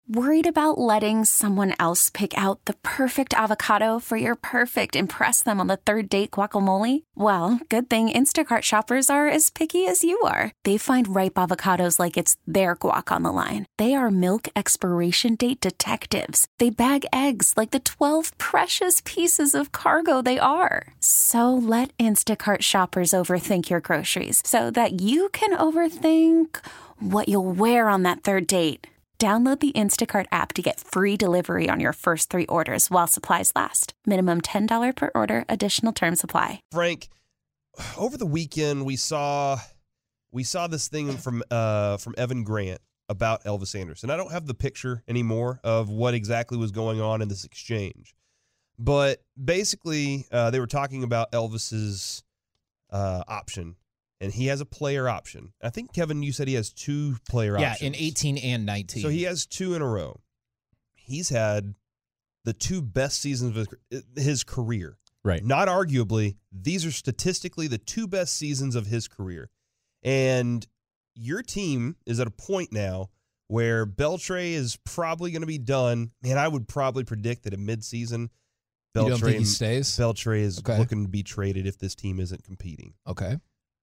Worried about letting someone else pick out the perfect avocado for your perfect impress them on the third date guacamole? Well, good thing Instacart shoppers are as picky as you are. They find ripe avocados like it's their guac on the line. They are milk expiration date detectives. They bag eggs like the 12 precious pieces of cargo they are. So let Instacart shoppers overthink your groceries so that you can overthink what you'll wear on that third date. Download the Instacart app to get free delivery on your first 3 orders while supplies last. Minimum $10 per order. Additional terms apply. Frank, over the weekend we saw this thing from Evan Grant about Elvis Anderson. I don't have the picture anymore of what exactly was going on in this exchange, but basically they were talking about Elvis's option. And he has a player option. I think, Kevin, you said he has 2 player options. Yeah, in 18 and 19. So he has 2 in a row. He's had the 2 best seasons of his career. Right. Not arguably. These are statistically the 2 best seasons of his career. And your team is at a point now where Beltre is probably going to be done. Man, I would probably predict that in midseason, You don't think he stays? Beltre is looking to be traded if this team isn't competing. Okay.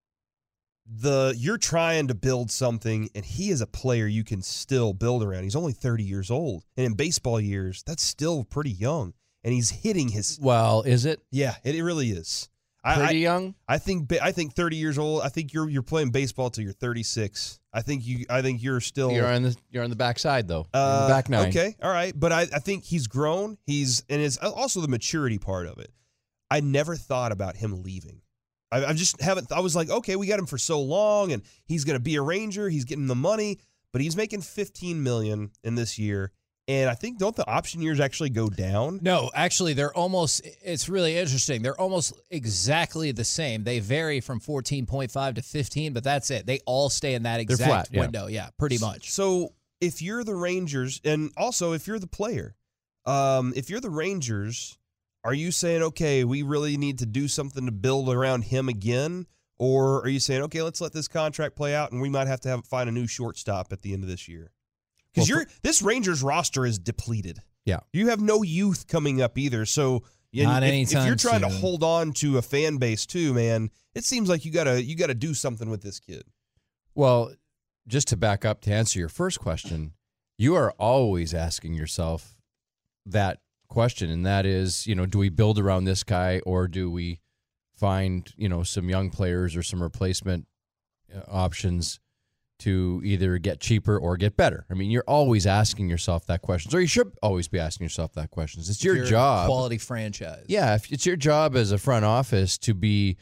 You're trying to build something, and he is a player you can still build around. He's only 30 years old, and in baseball years, that's still pretty young. And he's hitting his. Well, is it? Yeah, it really is. Pretty young. I think 30 years old. I think you're playing baseball till you're 36. I think you're still. You're on the backside though. You're in the back 9. Okay, all right, but I think he's grown. And it's also the maturity part of it. I never thought about him leaving. I just haven't. I was like, okay, we got him for so long, and he's going to be a Ranger. He's getting the money, but he's making $15 million in this year. And I think, don't the option years actually go down? No, actually, they're almost. It's really interesting. They're almost exactly the same. They vary from 14.5 to 15, but that's it. They all stay in that exact window. Yeah, pretty much. So if you're the Rangers, and also if you're the player, if you're the Rangers. Are you saying, okay, we really need to do something to build around him again? Or are you saying, okay, let's let this contract play out and we might have to find a new shortstop at the end of this year? Because this Rangers roster is depleted. Yeah. You have no youth coming up either. So if you're trying to hold on to a fan base too, man, it seems like you gotta do something with this kid. Well, just to back up to answer your first question, you are always asking yourself that question, and that is, do we build around this guy or do we find, some young players or some replacement options to either get cheaper or get better? I mean, you're always asking yourself that question, or you should always be asking yourself that question. It's your job. Quality franchise. Yeah, if it's your job as a front office to be,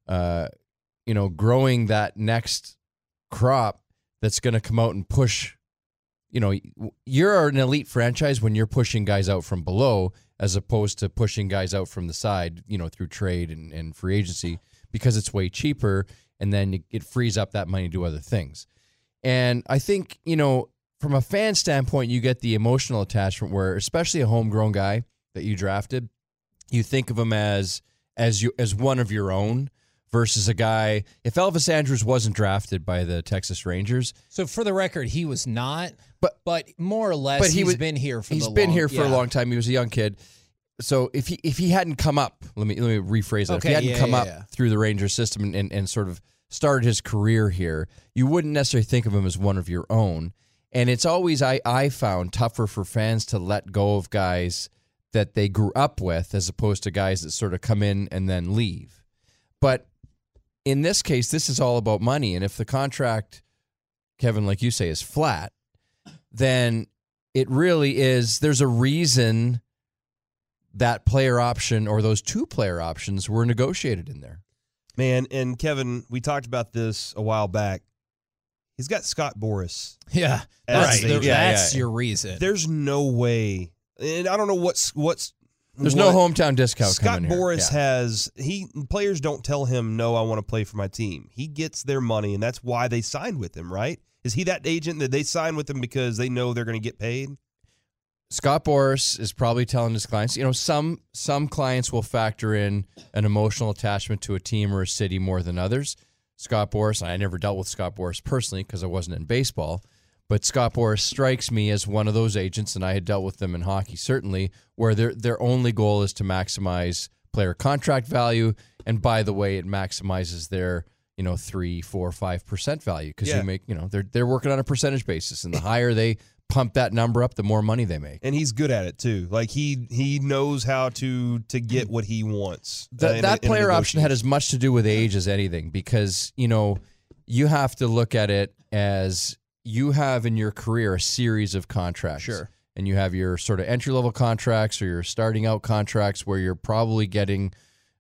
growing that next crop that's going to come out and push. You're an elite franchise when you're pushing guys out from below as opposed to pushing guys out from the side, through trade and free agency, because it's way cheaper, and then it frees up that money to do other things. And I think, from a fan standpoint, you get the emotional attachment where, especially a homegrown guy that you drafted, you think of him as one of your own. Versus a guy, if Elvis Andrus wasn't drafted by the Texas Rangers. So for the record, he was not, but more or less he's been here for a long time. He was a young kid. So if he hadn't come up, let me rephrase that. Okay, if he hadn't come up through the Rangers system and sort of started his career here, you wouldn't necessarily think of him as one of your own. And it's always, I found, tougher for fans to let go of guys that they grew up with as opposed to guys that sort of come in and then leave. But in this case, this is all about money. And if the contract, Kevin, like you say, is flat, then it really is. There's a reason that player option or those 2 player options were negotiated in there. Man, and Kevin, we talked about this a while back. He's got Scott Boras. Yeah, that's your reason. There's no way. And I don't know what's There's no hometown discount Scott coming here. Boras has players don't tell him, no, I want to play for my team. He gets their money, and that's why they signed with him, right? Is he that agent that they sign with him because they know they're going to get paid? Scott Boras is probably telling his clients, some clients will factor in an emotional attachment to a team or a city more than others. Scott Boras, I never dealt with Scott Boras personally because I wasn't in baseball, But Scott Boras strikes me as one of those agents, and I had dealt with them in hockey certainly, where their only goal is to maximize player contract value. And by the way, it maximizes their 3, 4, 5% value because you make they're working on a percentage basis, and the higher they pump that number up, the more money they make. And he's good at it too. Like he knows how to get what he wants. That player option had as much to do with age as anything, because you have to look at it as you have in your career a series of contracts. Sure. And you have your sort of entry-level contracts or your starting out contracts where you're probably getting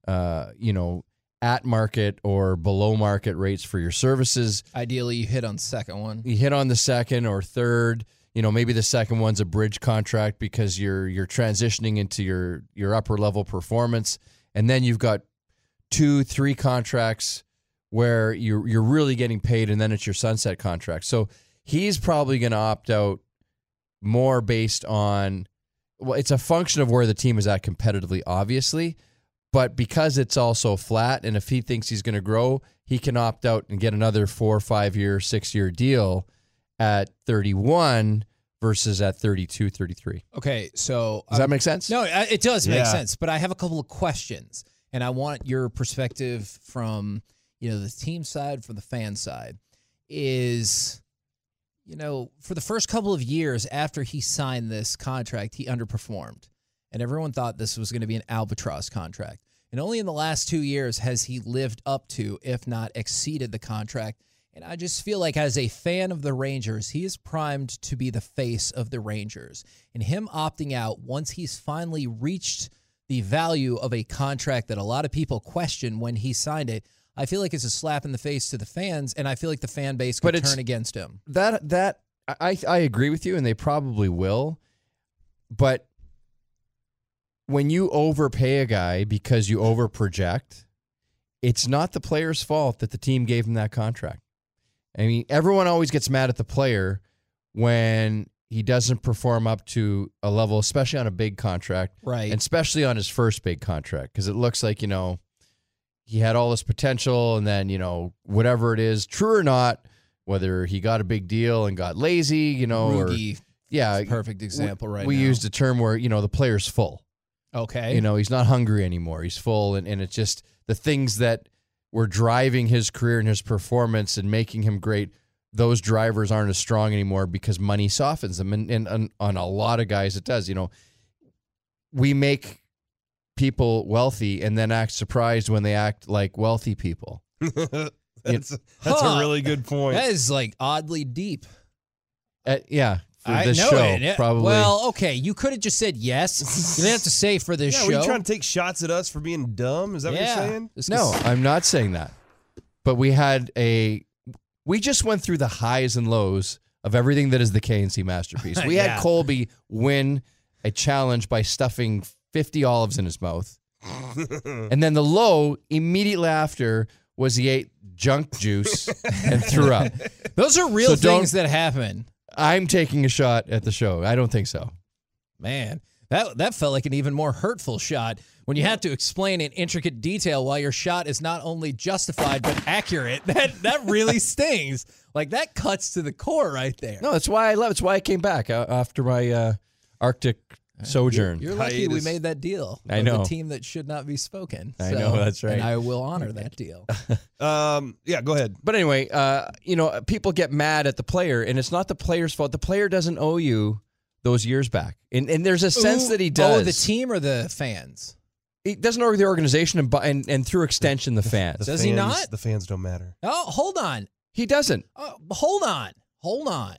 at market or below market rates for your services. Ideally, you hit on the second one. You hit on the second or third. Maybe the second one's a bridge contract because you're transitioning into your upper level performance, and then you've got 2, 3 contracts where you're really getting paid, and then it's your sunset contract. So he's probably going to opt out more based on, well, it's a function of where the team is at competitively, obviously, but because it's also flat, and if he thinks he's going to grow, he can opt out and get another 4, 5 year, 6 year deal at 31 versus at 32, 33. Okay, so does that make sense? No, it does make sense, but I have a couple of questions, and I want your perspective from the team side, from the fan side. Is for the first couple of years after he signed this contract, he underperformed. And everyone thought this was going to be an albatross contract. And only in the last 2 years has he lived up to, if not exceeded, the contract. And I just feel like as a fan of the Rangers, he is primed to be the face of the Rangers. And him opting out once he's finally reached the value of a contract that a lot of people question when he signed it, I feel like it's a slap in the face to the fans, and I feel like the fan base could turn against him. I agree with you, and they probably will. But when you overpay a guy because you overproject, it's not the player's fault that the team gave him that contract. I mean, everyone always gets mad at the player when he doesn't perform up to a level, especially on a big contract. Right. And especially on his first big contract, because it looks like, he had all this potential, and then, whatever it is, true or not, whether he got a big deal and got lazy, Rugi, or perfect example right now. We used a term where, the player's full. Okay. He's not hungry anymore. He's full, and it's just the things that were driving his career and his performance and making him great, those drivers aren't as strong anymore because money softens them. And on a lot of guys it does. We make people wealthy and then act surprised when they act like wealthy people. That's a really good point. That is like oddly deep. Yeah. For this show, probably. Well, okay. You could have just said yes. You didn't have to say for this show. Were you trying to take shots at us for being dumb? Is that what you're saying? No, I'm not saying that. But we just went through the highs and lows of everything that is the KNC masterpiece. We had Colby win a challenge by stuffing 50 olives in his mouth. And then the low immediately after was he ate junk juice and threw up. Those are real things that happen. I'm taking a shot at the show. I don't think so. Man, that felt like an even more hurtful shot when you have to explain in intricate detail why your shot is not only justified but accurate. That really stings. Like, that cuts to the core right there. No, that's why I love it. It's why I came back after my Arctic sojourn. You're lucky we made that deal. I know. The team that should not be spoken. I know, that's right. And I will honor that deal. Yeah, go ahead. But anyway, people get mad at the player, and it's not the player's fault. The player doesn't owe you those years back. And there's a sense that he does. Oh, the team or the fans? He doesn't owe the organization and through extension the fans. Does he not? The fans don't matter. Oh, hold on. He doesn't. Hold on.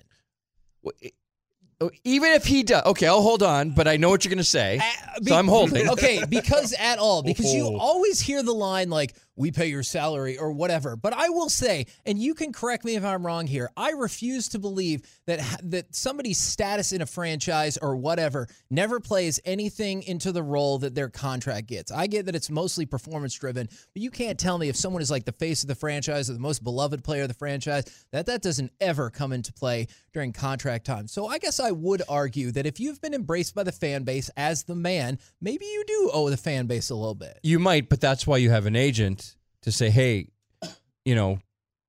Even if he does. Okay, I'll hold on, but I know what you're going to say, so I'm holding. Okay, because you always hear the line like, we pay your salary or whatever. But I will say, and you can correct me if I'm wrong here, I refuse to believe that somebody's status in a franchise or whatever never plays anything into the role that their contract gets. I get that it's mostly performance driven, but you can't tell me if someone is like the face of the franchise or the most beloved player of the franchise, that doesn't ever come into play during contract time. So I guess I would argue that if you've been embraced by the fan base as the man, maybe you do owe the fan base a little bit. You might, but that's why you have an agent to say, hey,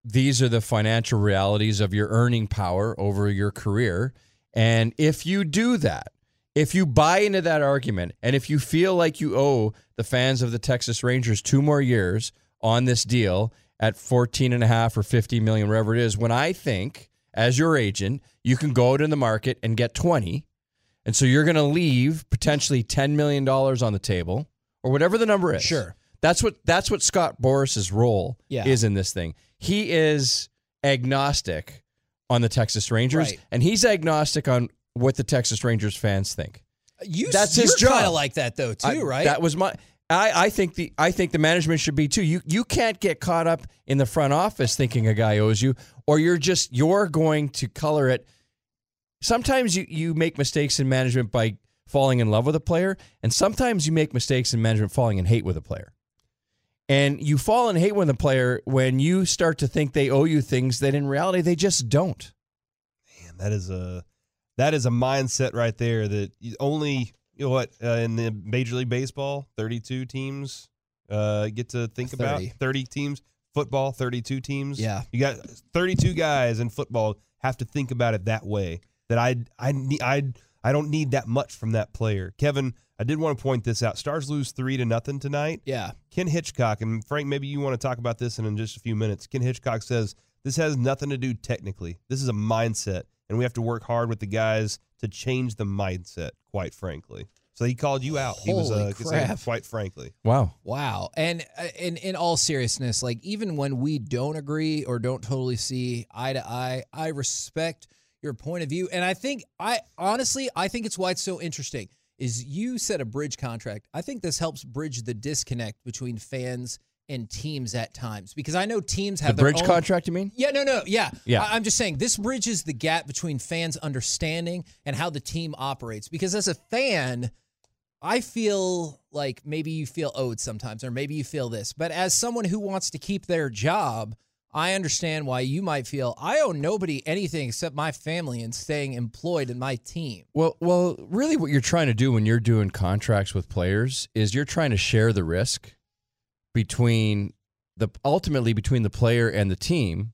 these are the financial realities of your earning power over your career. And if you do that, if you buy into that argument, and if you feel like you owe the fans of the Texas Rangers 2 more years on this deal at $14.5 or $50 million, wherever it is, when I think, as your agent, you can go out in the market and get 20, and so you're going to leave potentially $10 million on the table, or whatever the number is. Sure. That's what Scott Boras's role is in this thing. He is agnostic on the Texas Rangers, right, and he's agnostic on what the Texas Rangers fans think. That's his job. You're kind of like that though, too, right? That was my. I think the management should be too. You can't get caught up in the front office thinking a guy owes you, or you're going to color it. Sometimes you make mistakes in management by falling in love with a player, and sometimes you make mistakes in management falling in hate with a player. And you fall in hate with a player when you start to think they owe you things that in reality they just don't. Man, that is a mindset right there that only, in the Major League Baseball, 32 teams get to think 30. about. 30 teams. Football, 32 teams. Yeah. You got 32 guys in football have to think about it that way. That I don't need that much from that player. Kevin, I did want to point this out. Stars lose 3-0 tonight. Yeah. Ken Hitchcock, and Frank, maybe you want to talk about this in just a few minutes. Ken Hitchcock says this has nothing to do technically. This is a mindset, and we have to work hard with the guys to change the mindset, quite frankly. So he called you out. He was saying, quite frankly. Wow. And in all seriousness, like even when we don't agree or don't totally see eye to eye, I respect your point of view. And I think it's why it's so interesting is you said a bridge contract. I think this helps bridge the disconnect between fans and teams at times, because I know teams have the bridge contract, you mean? Yeah, no. Yeah. I'm just saying this bridges the gap between fans understanding and how the team operates. Because as a fan, I feel like maybe you feel owed sometimes, or maybe you feel this. But as someone who wants to keep their job, I understand why you might feel I owe nobody anything except my family and staying employed in my team. Well, really what you're trying to do when you're doing contracts with players is you're trying to share the risk ultimately between the player and the team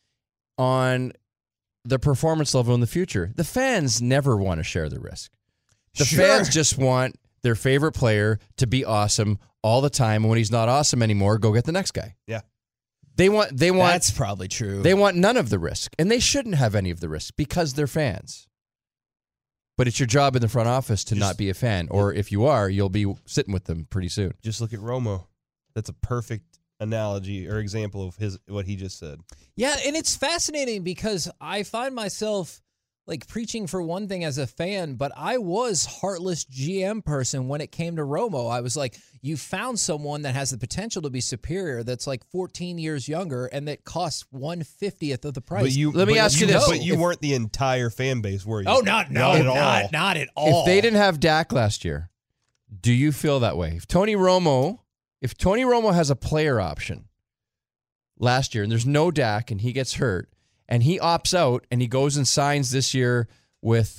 on the performance level in the future. The fans never want to share the risk. The fans just want their favorite player to be awesome all the time, and when he's not awesome anymore, go get the next guy. Yeah. They want That's probably true. They want none of the risk, and they shouldn't have any of the risk because they're fans. But it's your job in the front office to not be a fan, or if you are, you'll be sitting with them pretty soon. Just look at Romo. That's a perfect analogy or example of what he just said. Yeah, and it's fascinating because I find myself like preaching for one thing as a fan, but I was heartless GM person when it came to Romo. I was like, you found someone that has the potential to be superior, that's like 14 years younger, and that costs 1/50th of the price. Let me ask you this. But you weren't the entire fan base, were you? Oh, not at all. If they didn't have Dak last year, do you feel that way? If Tony Romo has a player option last year and there's no Dak and he gets hurt, and he opts out and he goes and signs this year with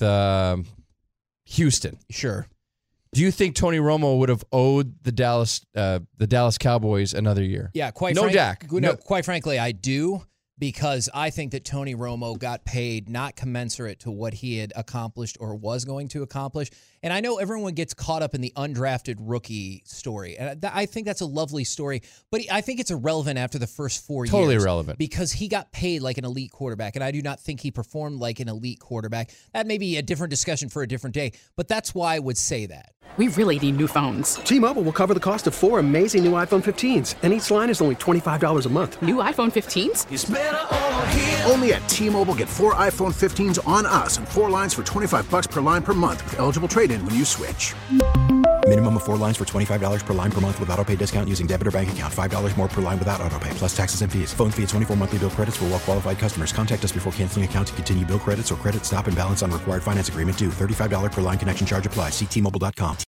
Houston. Sure. Do you think Tony Romo would have owed the Dallas Cowboys another year? Yeah, Dak. Quite frankly, I do, because I think that Tony Romo got paid not commensurate to what he had accomplished or was going to accomplish. And I know everyone gets caught up in the undrafted rookie story. And I think that's a lovely story, but I think it's irrelevant after the first 4 years. Totally irrelevant. Because he got paid like an elite quarterback, and I do not think he performed like an elite quarterback. That may be a different discussion for a different day, but that's why I would say that. We really need new phones. T-Mobile will cover the cost of 4 amazing new iPhone 15s, and each line is only $25 a month. New iPhone 15s? It's better over here. Only at T-Mobile, get 4 iPhone 15s on us and 4 lines for $25 per line per month with eligible trade-in when you switch. Minimum of 4 lines for $25 per line per month with autopay discount using debit or bank account. $5 more per line without autopay, plus taxes and fees. Phone fee at 24 monthly bill credits for well-qualified customers. Contact us before canceling account to continue bill credits or credit stop and balance on required finance agreement due. $35 per line connection charge applies. See T-Mobile.com.